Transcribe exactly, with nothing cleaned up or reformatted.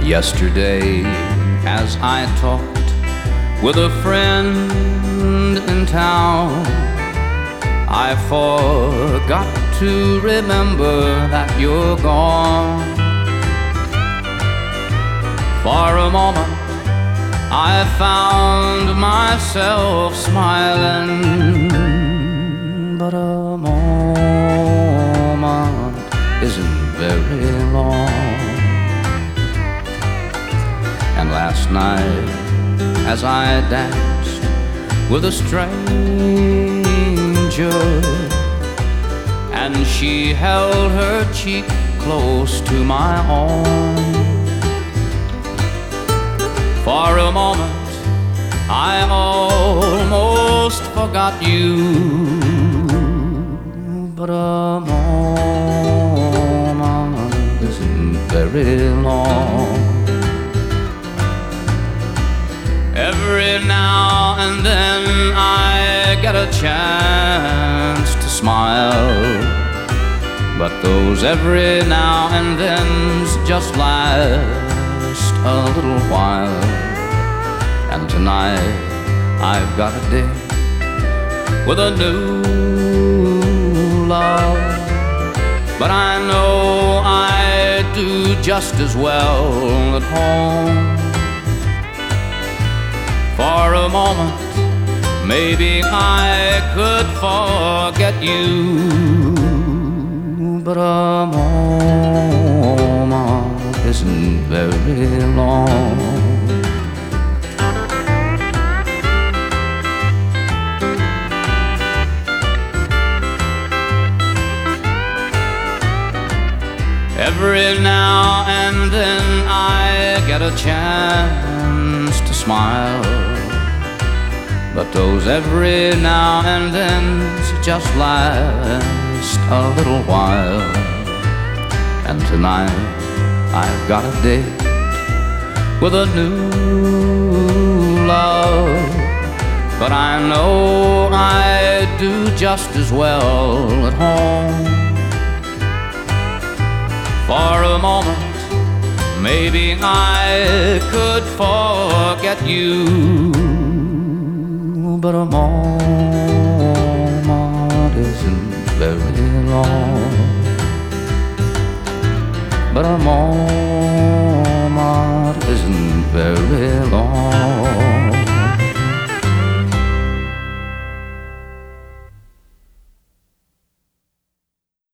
Yesterday, as I talked with a friend in town, I forgot to remember that you're gone. For a moment, I found myself smiling, but a moment isn't very long. And last night, as I danced with a stranger, and she held her cheek close to my own, for a moment I almost forgot you, but a moment isn't very long. Every now and then I get a chance to smile, but those every now and then's just last a little while. And tonight I've got a date with a new love, but I know I'd do just as well at home. For a moment, maybe I could forget you, but a moment isn't very long. Every now and then I get a chance to smile, but those every now and then's just last a little while. And tonight I've got a date with a new love, but I know I'd do just as well at home. For a moment, maybe I could forget you, but a moment isn't very long. But a moment isn't very long.